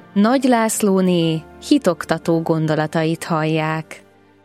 Nagy Lászlóné hitoktató gondolatait hallják.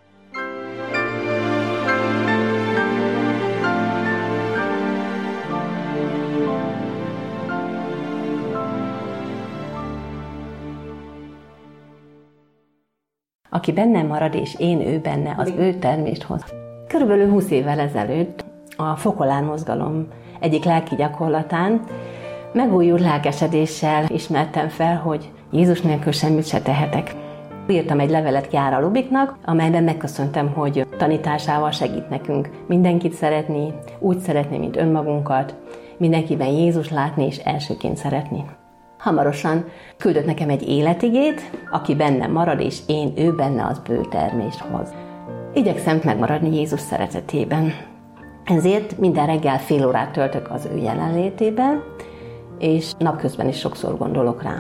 Aki bennem marad, és én ő benne, az ő termést hoz. Körülbelül 20 évvel ezelőtt a Fokolár mozgalom egyik lelki gyakorlatán megújult lelkesedéssel ismertem fel, hogy Jézus nélkül semmit se tehetek. Írtam egy levelet Chiara Lubiknak, amelyben megköszöntem, hogy tanításával segít nekünk mindenkit szeretni, úgy szeretni, mint önmagunkat, mindenkiben Jézus látni és elsőként szeretni. Hamarosan küldött nekem egy életigét, aki bennem marad, és én ő benne, az bő termést hoz. Igyekszem megmaradni Jézus szeretetében. Ezért minden reggel fél órát töltök az ő jelenlétében, és napközben is sokszor gondolok rá.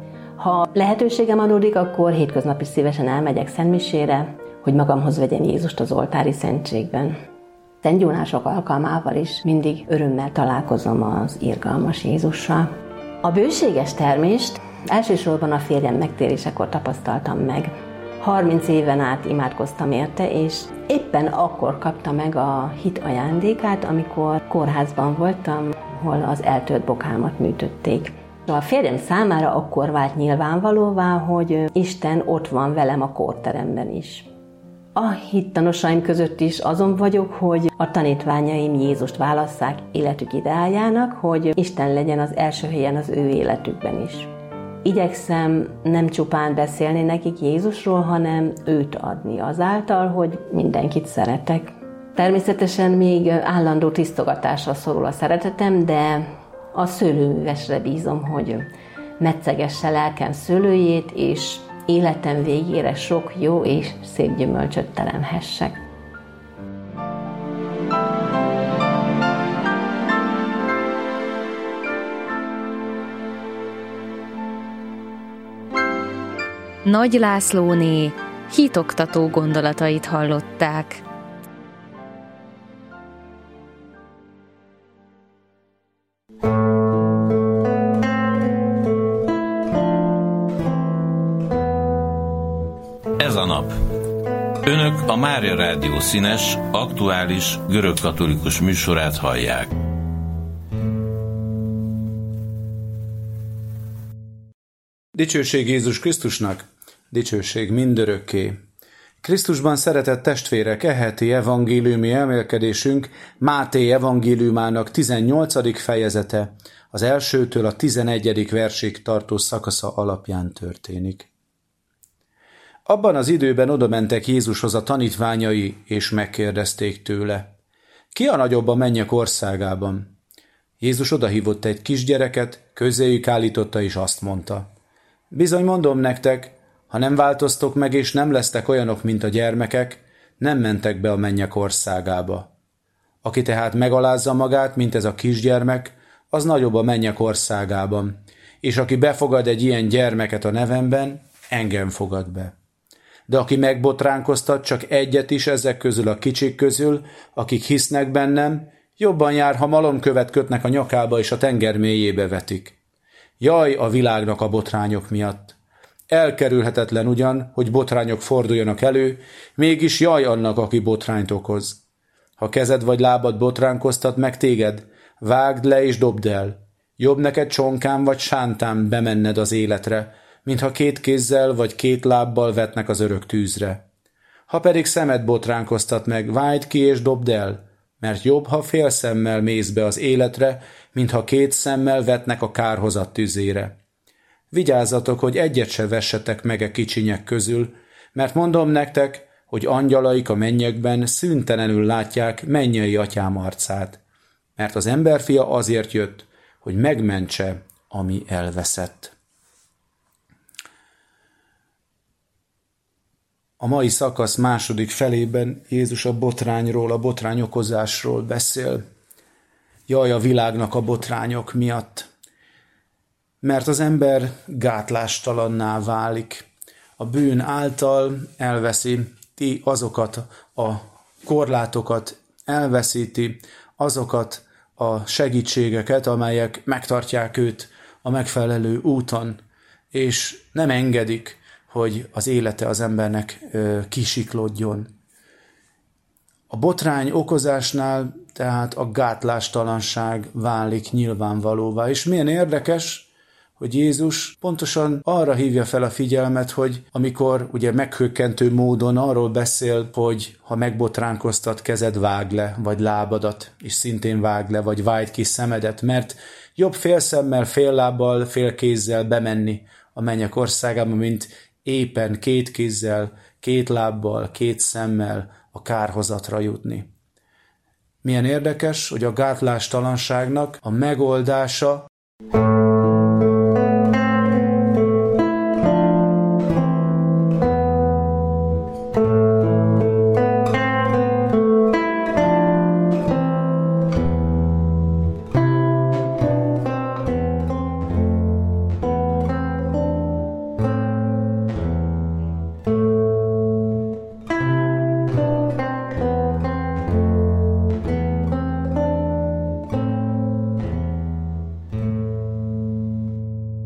Ha lehetőségem adódik, akkor hétköznap is szívesen elmegyek szentmisére, hogy magamhoz vegyem Jézust az oltári szentségben. Szentgyónások alkalmával is mindig örömmel találkozom az irgalmas Jézussal. A bőséges termést elsősorban a férjem megtérésekor tapasztaltam meg. 30 éven át imádkoztam érte, és éppen akkor kapta meg a hit ajándékát, amikor kórházban voltam, hol az eltölt bokámat műtötték. A férjem számára akkor vált nyilvánvalóvá, hogy Isten ott van velem a kórteremben is. A hittanosaim között is azon vagyok, hogy a tanítványaim Jézust válasszák életük ideájának, hogy Isten legyen az első helyen az ő életükben is. Igyekszem nem csupán beszélni nekik Jézusról, hanem őt adni azáltal, hogy mindenkit szeretek. Természetesen még állandó tisztogatásra szorul a szeretetem, de a szőlőművesre bízom, hogy metszegesse lelkem szőlőjét, és életem végére sok jó és szép gyümölcsöt teremhessek. Nagy Lászlóné hitoktató gondolatait hallották. Ez a nap. Önök a Mária Rádió színes, aktuális, görögkatolikus műsorát hallják. Dicsőség Jézus Krisztusnak, dicsőség mindörökké. Krisztusban szeretett testvérek, e heti evangéliumi elmélkedésünk Máté evangéliumának 18. fejezete, az 1-től a 11. versig tartó szakasza alapján történik. Abban az időben odamentek Jézushoz a tanítványai, és megkérdezték tőle: ki a nagyobb a mennyek országában? Jézus odahívott egy kisgyereket, közéjük állította, és azt mondta: bizony mondom nektek, ha nem változtok meg, és nem lesztek olyanok, mint a gyermekek, nem mentek be a mennyek országába. Aki tehát megalázza magát, mint ez a kisgyermek, az nagyobb a mennyek országában, és aki befogad egy ilyen gyermeket a nevemben, engem fogad be. De aki megbotránkoztat csak egyet is ezek közül a kicsik közül, akik hisznek bennem, jobban jár, ha malomkövet kötnek a nyakába és a tenger mélyébe vetik. Jaj a világnak a botrányok miatt! Elkerülhetetlen ugyan, hogy botrányok forduljanak elő, mégis jaj annak, aki botrányt okoz. Ha kezed vagy lábad botránkoztat meg téged, vágd le és dobd el. Jobb neked csonkán vagy sántán bemenned az életre, mintha 2 kézzel vagy 2 lábbal vetnek az örök tűzre. Ha pedig szemed botránkoztat meg, vágd ki és dobd el, mert jobb, ha fél szemmel mész be az életre, mintha 2 szemmel vetnek a kárhozat tüzére. Vigyázzatok, hogy egyet se vessetek meg a kicsinyek közül, mert mondom nektek, hogy angyalaik a mennyekben szüntelenül látják mennyei atyám arcát. Mert az emberfia azért jött, hogy megmentse, ami elveszett. A mai szakasz második felében Jézus a botrányról, a botrányokozásról beszél. Jaj a világnak a botrányok miatt, mert az ember gátlástalanná válik. A bűn által elveszíti azokat a korlátokat, elveszíti azokat a segítségeket, amelyek megtartják őt a megfelelő úton, és nem engedik, hogy az élete az embernek kisiklódjon. A botrány okozásnál tehát a gátlástalanság válik nyilvánvalóvá. És milyen érdekes, hogy Jézus pontosan arra hívja fel a figyelmet, hogy amikor ugye meghökkentő módon arról beszél, hogy ha megbotránkoztat, kezed vág le, vagy lábadat is szintén vág le, vagy vágd ki szemedet, mert jobb fél szemmel, fél lábbal, fél kézzel bemenni a mennyek országába, mint éppen 2 kézzel, 2 lábbal, 2 szemmel a kárhozatra jutni. Milyen érdekes, hogy a gátlástalanságnak a megoldása